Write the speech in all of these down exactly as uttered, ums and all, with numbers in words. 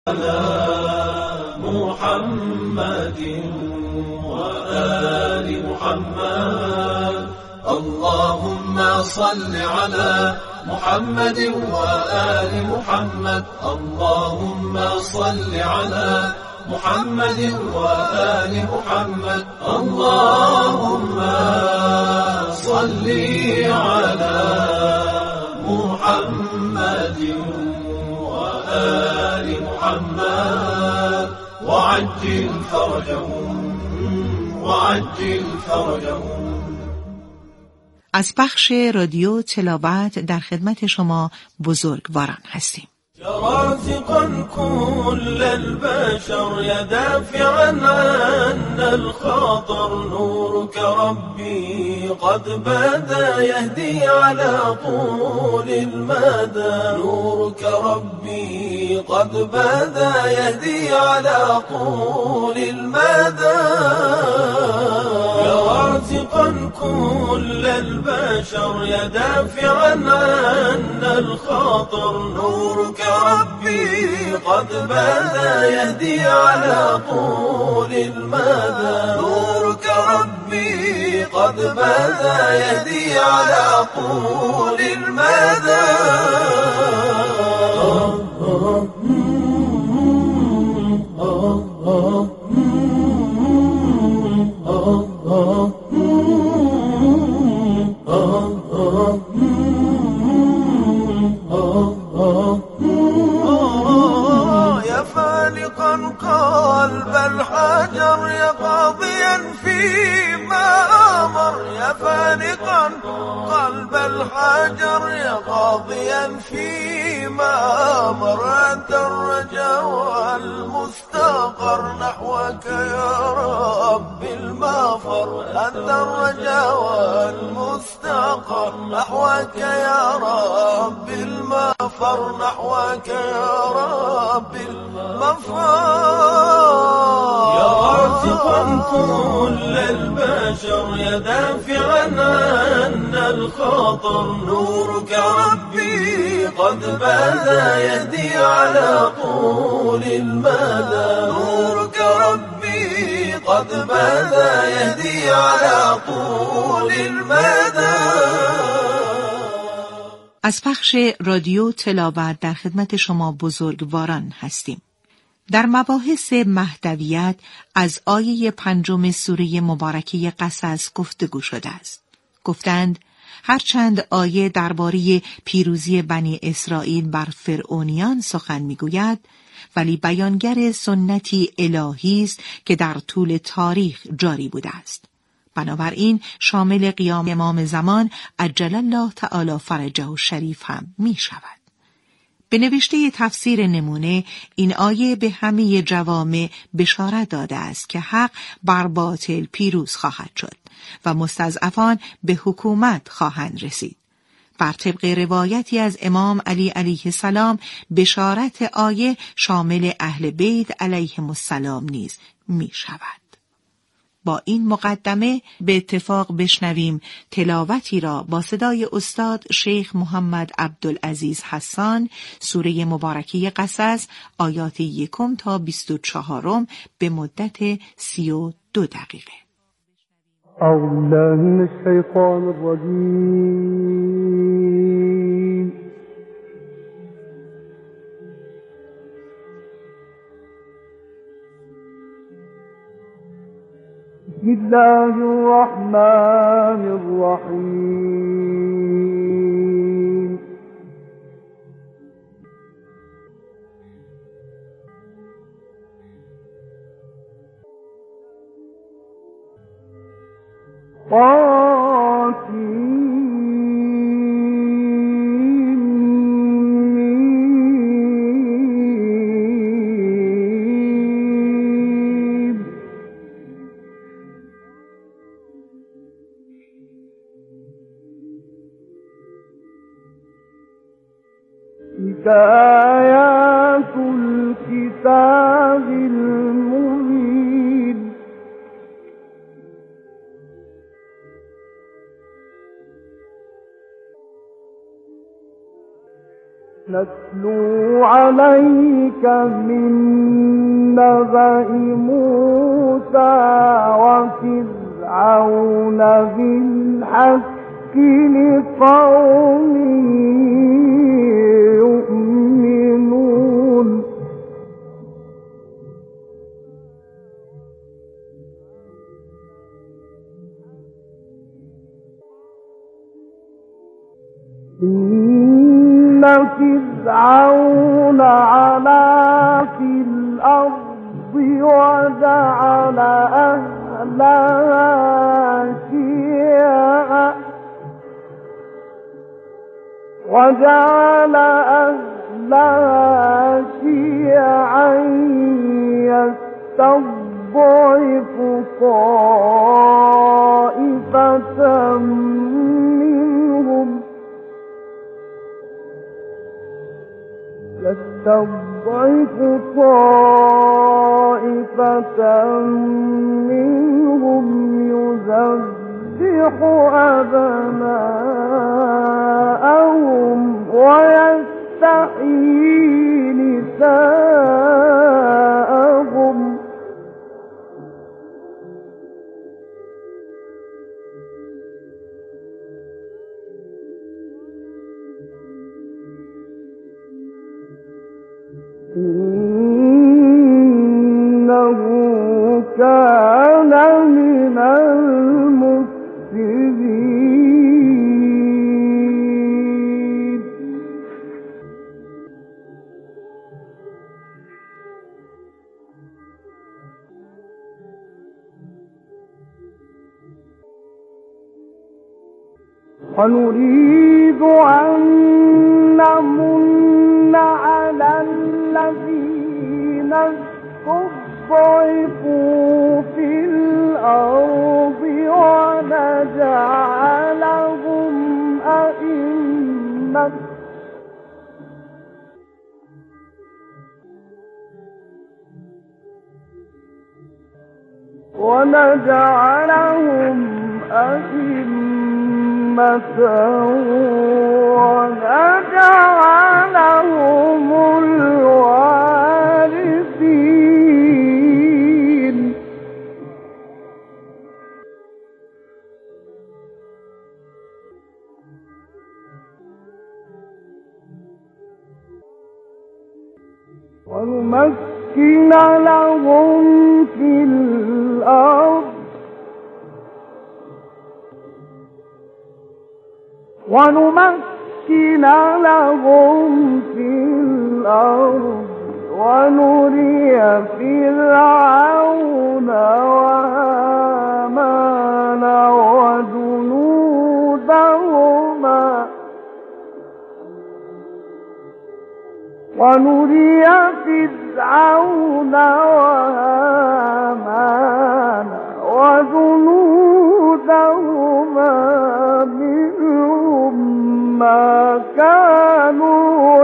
محمد وآل محمد. اللهم صل على محمد وآل محمد. اللهم صل على محمد وآل محمد. اللهم صل على محمد وآل محمد وعجل فرجهم وعجل فرجهم. از بخش رادیو تلاوت در خدمت شما بزرگواران هستیم. رازقا كل البشر يا دافعا عنا الخطر. نورك ربي قد بدا يهدي على طول المدى. نورك ربي قد بدا يهدي على طول المدى. يا رازقا كل البشر يا دافعا عنا الخطر. نورك ربي قد بدا يهدي على طول المدى. نورك ربي قد بدا يهدي على طول المدى. يا فالقا قلب الحجر يا قاضيا فيما أمر. يا فالقا قلب الحجر يا قاضيا فيما أمر. أنت الرجاء والمستقر نحوك يا رب المفر. أنت الرجاء والمستقر نحوك يا رب المفر. نحوك يا رب المفر. يا رازقا كل البشر يا دافعا عنا الخطر. نورك ربي قد بدا يهدي على طول المدى. نورك ربي قد بدا يهدي على طول المدى. از بخش رادیو تلاوت در خدمت شما بزرگواران هستیم. در مباحث مهدویت از آیه پنجم سوره مبارکه قصص گفتگو شده است. گفتند هرچند آیه درباره پیروزی بنی اسرائیل بر فرعونیان سخن میگوید، ولی بیانگر سنتی الهی است که در طول تاریخ جاری بوده است. بنابراین شامل قیام امام زمان عجل الله تعالی فرجه الشریف هم می شود. به نوشته تفسیر نمونه این آیه به همه جوامع بشارت داده است که حق بر باطل پیروز خواهد شد و مستضعفان به حکومت خواهند رسید. بر طبق روایتی از امام علی علیه السلام بشارت آیه شامل اهل بیت علیهم السلام نیز می شود. با این مقدمه به اتفاق بشنویم تلاوتی را با صدای استاد شیخ محمد عبدالعزیز حسان سوره مبارکه قصص آیات یکم تا بیست و چهارم به مدت سی و دو دقیقه. اعوذ بالله من الشیطان الرجیم. بسم الله الرحمن الرحیم. آیات الكتاب المبین. نتلو عليك من نبأ موسى وفرعون بالحق لقوم يؤمنون إن فرعون علا في الأرض وجعل أهلها شيعا وجعل أهلها شيعا يستضعف طائفة منهم يستضعف طائفة منهم يذبح أبناءهم ويستحيي نساءهم إنه كان من المفسدين ونريد أن نمن على الذين استضعفوا في الأرض ونجعلهم أئمة ونجعلهم أئمة ونجعلهم الوارثين ونمكن لهم في الأرض ونمكن لهم في الأرض ونري فرعون وهامان وجنودهما ونري فرعون وهامان وجنودهما منهم ما كانوا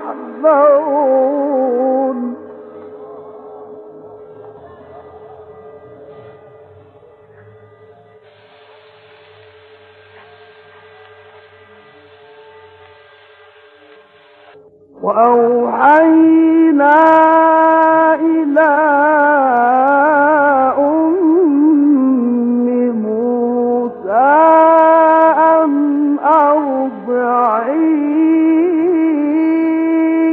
يحذرون وأوحينا إلى أم موسى أن أرضعيه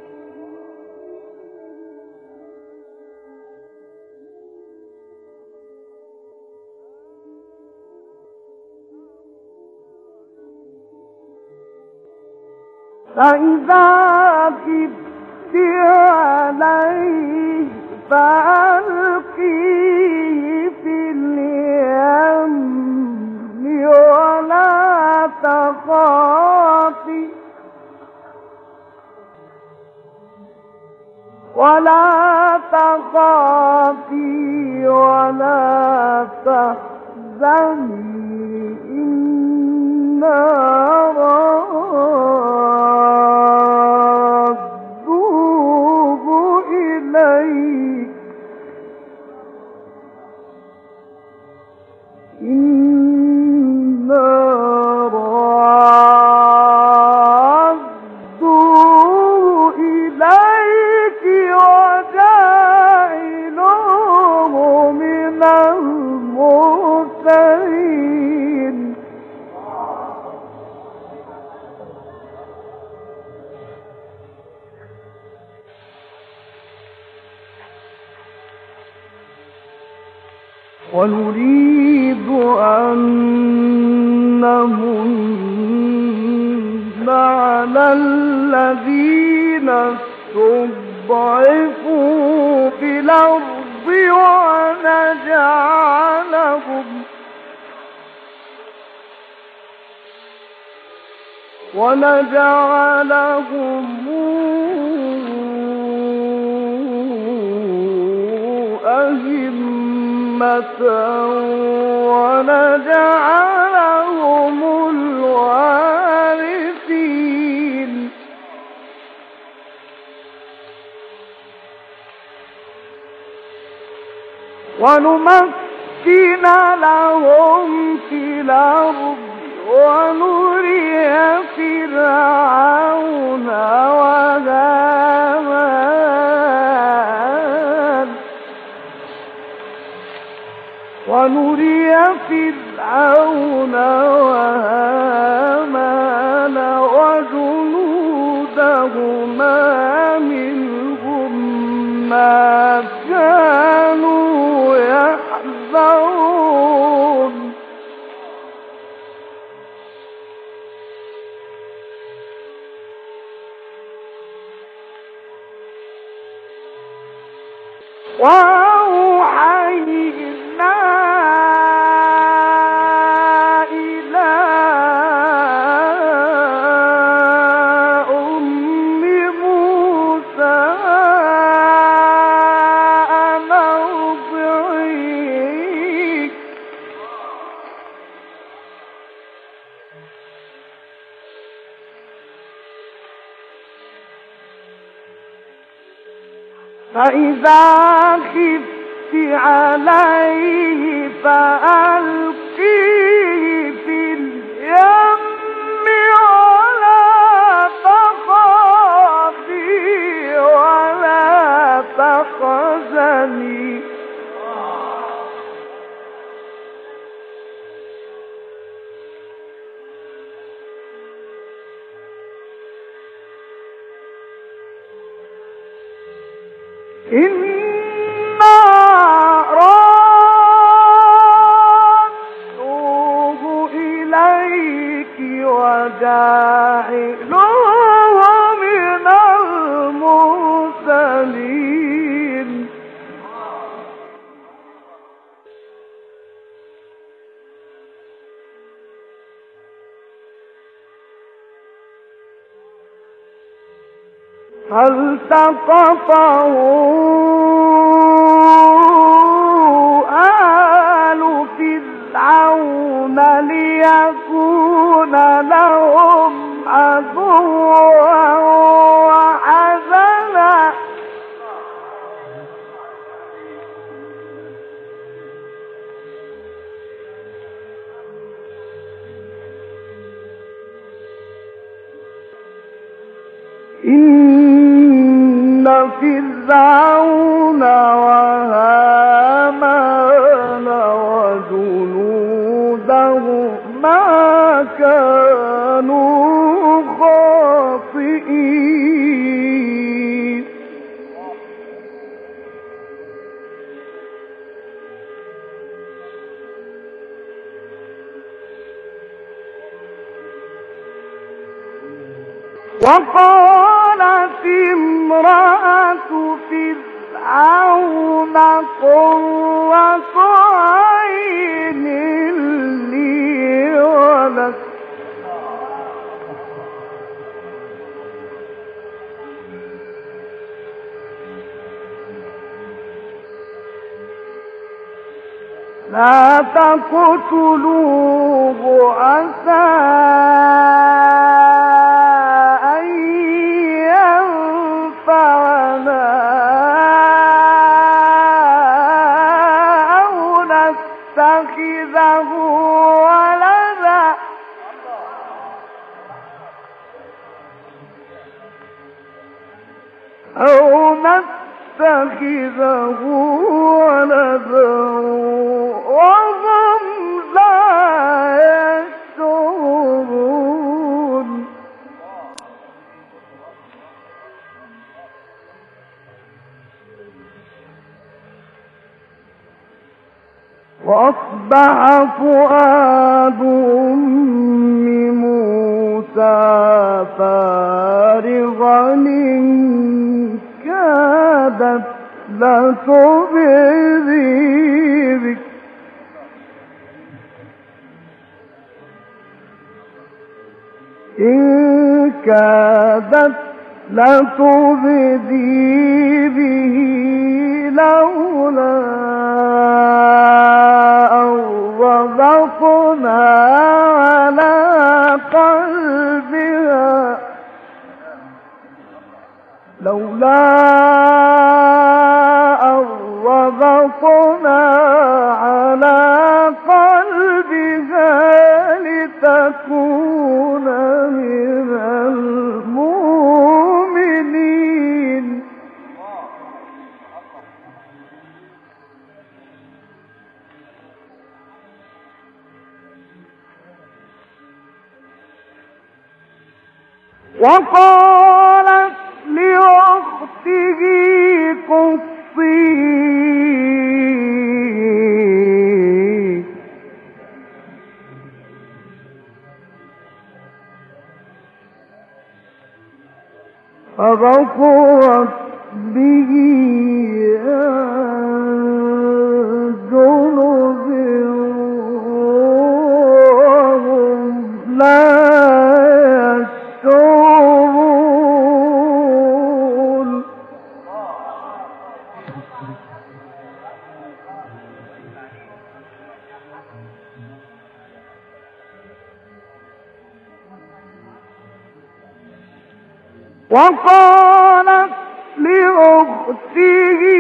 فإذا خفت عليه فألقيه في اليم ولا تخافي ولا تخافي ولا تحزني إنا رادوه إليك إنا رادوه ونريد أن نمن على الذين استضعفوا في الأرض ونجعلهم ونجعلهم أئمة ونجعلهم الوارثين ونمكن لهم في الأرض ونري فرعون وهامان ونري فرعون وهامان وجنودهما منهم ما كانوا يحذرون وأوحينا إلى أم موسى أن أرضعيه فإذا خفت عليه فألقيه في اليم ولا تخافي ولا تحزني إنا رادوه إليك وجاعلوه من المرسلين فالتقطه آل فرعون ليكون لهم عدوا وحزنا إن فرعون وهامان وجنودهما كانوا خاطئين وقالت امرأة فرعون قرة عين لي ولك لا تقتلوه عسى أن ينفعنا أو نتخذه ولدا أو نتخذه ولدا وهم لا يشعرون وأصبح فؤاد أم موسى فارغا إن كادت لتبدي به إن كادت لتبدي به لولا أن ربطنا على قلبها لولا أن ربطنا على قلبها لتكون من المؤمنين. وقالت لأخته قصيه فبصرت به عن جنب وهم لا يشعرون. وقالت لأخته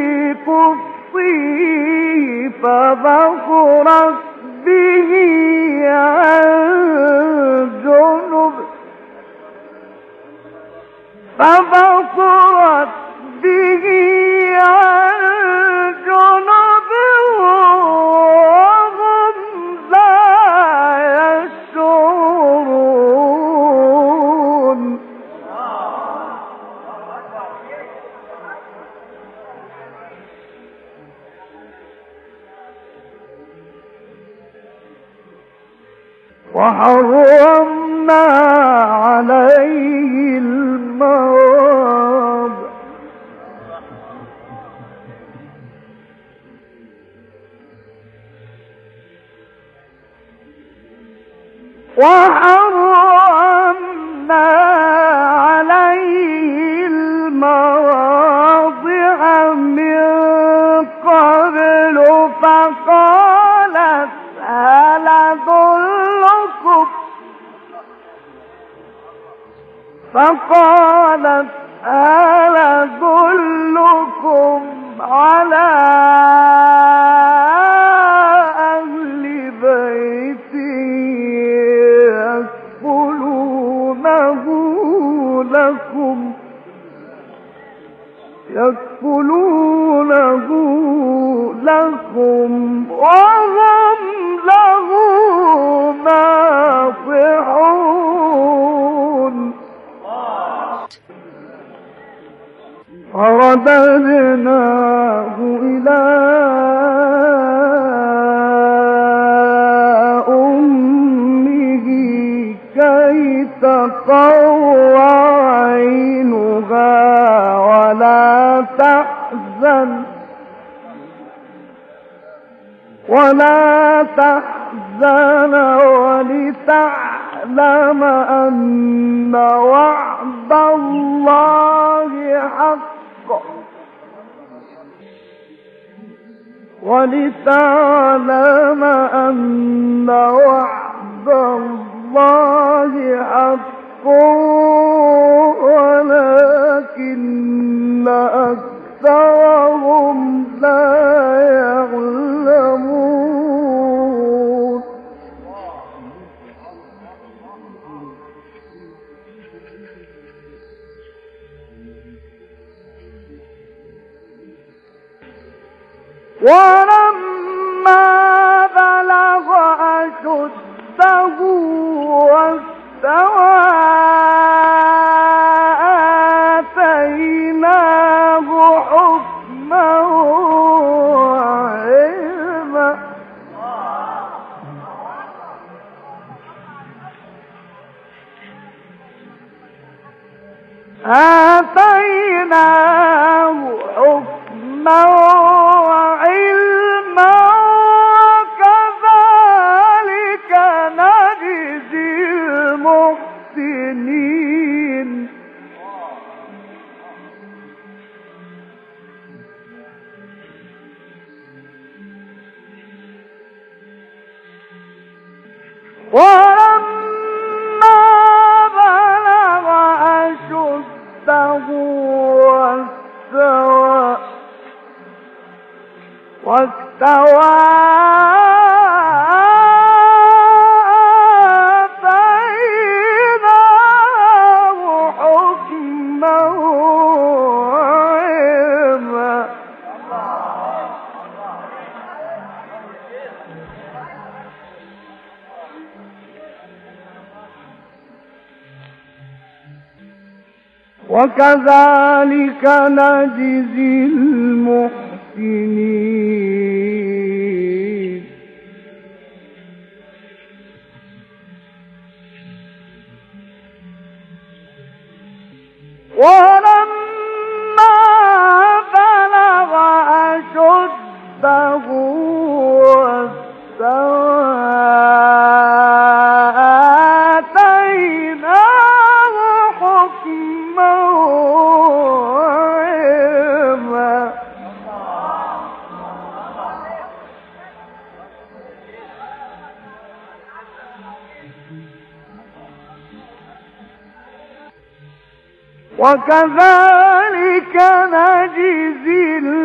قصيه فبصرت به عن جنب فبصرت به عن جنب وهم لا يشعرون. وحرمنا عليه المراضع وحرمنا عليه المراضع من قبل فقالت هل أدلكم فقالت هل أدلكم على أهل بيت يكفلونه لكم يكفلونه لكم وهم له ناصحون. فرددناه إلى أمه كي تقر عينها ولا تحزن ولا تحزن ولتعلم أن وعد الله حق ولتعلم أن وعد الله حق ولكن أكثرهم لا يعلمون. ولما بلغ أشده واستوى آتيناه حكما وعلما ولما بلغ أشده واستوى واستوى وكذلك نجزي المحسنين ولما بلغ أشده وكذلك نجزي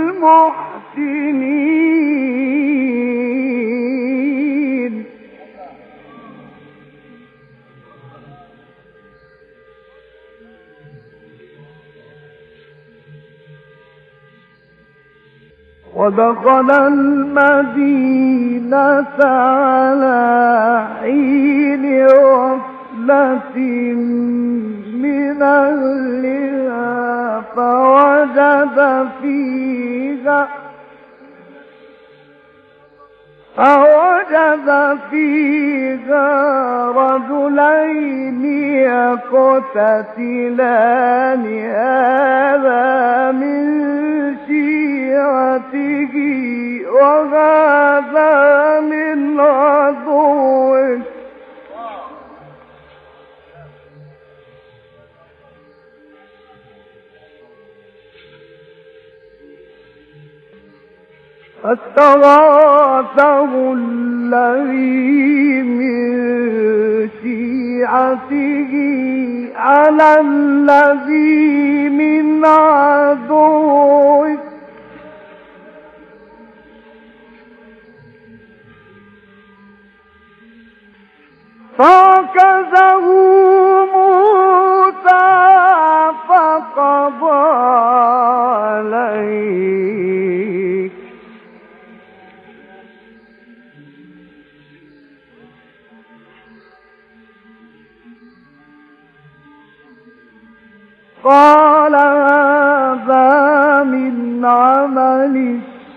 المحسنين ودخل المدينة على حين غفلة من أهلها فوجد فيها فوجد فيها رجلين يقتتلان هذا من شيعته وهذا من عدوه فاستغاثه الذي من شيعته على الذي من عدوه فوكزه موسى فقضى عليه قال هذا من عمل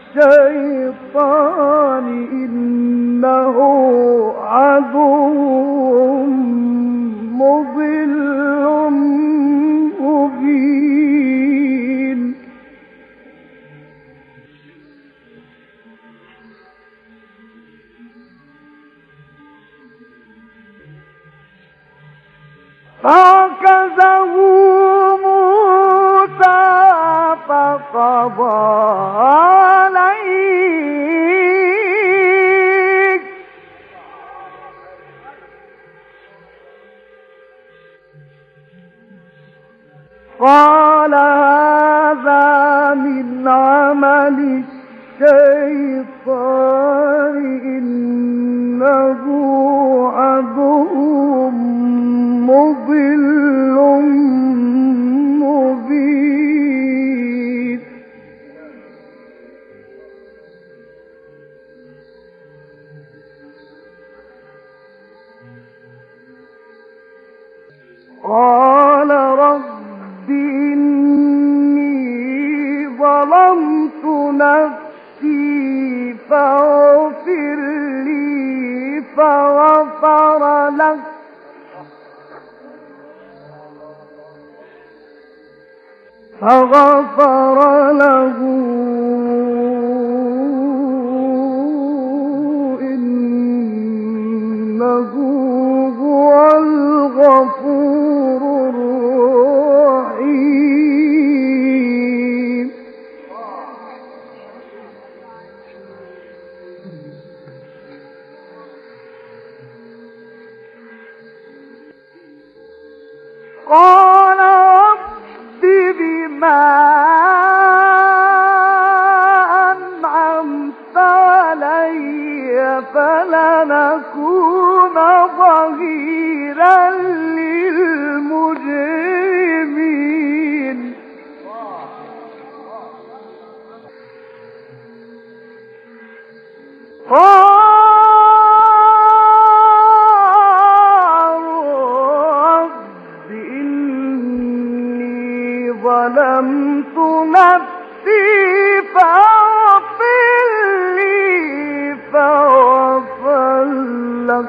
الشيطان إنه عدو مضل مبين فوكزه موسى فقضى عليه قال هذا من عمل الشيطان إنه عدو مضل مبين قال رب إني ظلمت نفسي فاغفر لي فغفر له فغفر له إنه هو الغفور الرحيم قال رب بما أنعمت علي فلنكون ظهيرا للمجرمين ظلمت نفسي فاغفر لي فغفر لك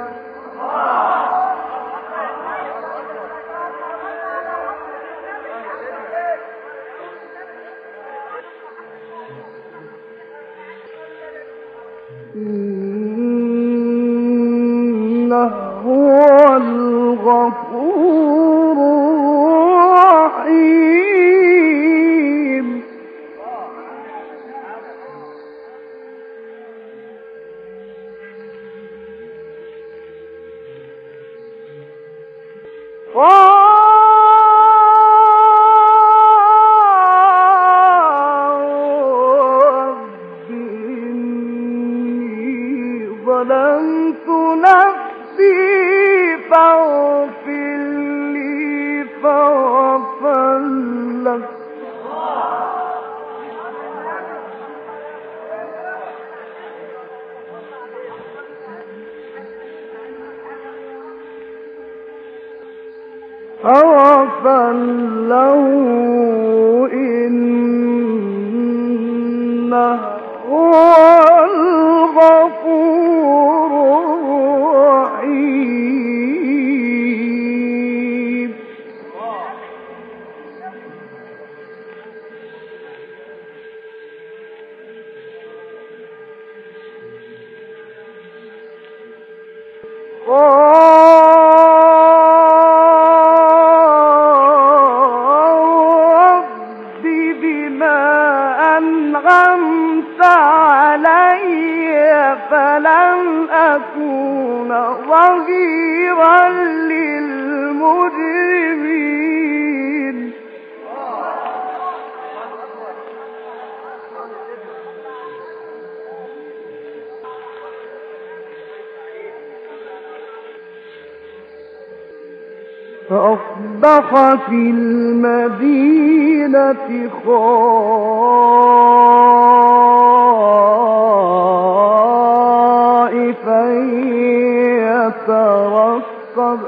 إنه هو الغفور الرحيم رب إني ظلمت نفسي فاغفر لي فغفر لك فغفر له إنه هو الغفور الرحيم أنعمت علي فلن أكون ظهيرا للمجرمين فأصبح في المدينة خائفا يترقب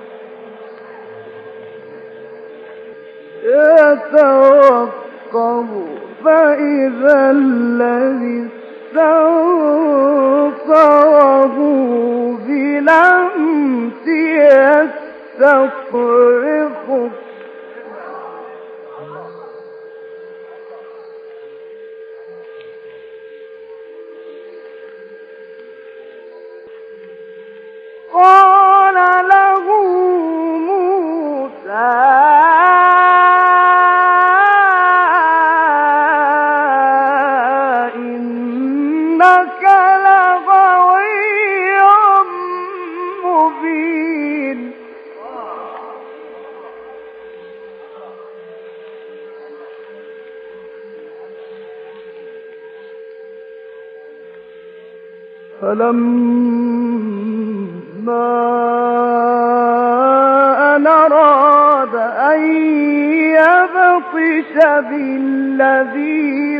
يترقب فإذا الذي استنصره بلمس يستفرقه قال له موسى إنك لغوي مبين فلما أن أراد أن يبطش بالذي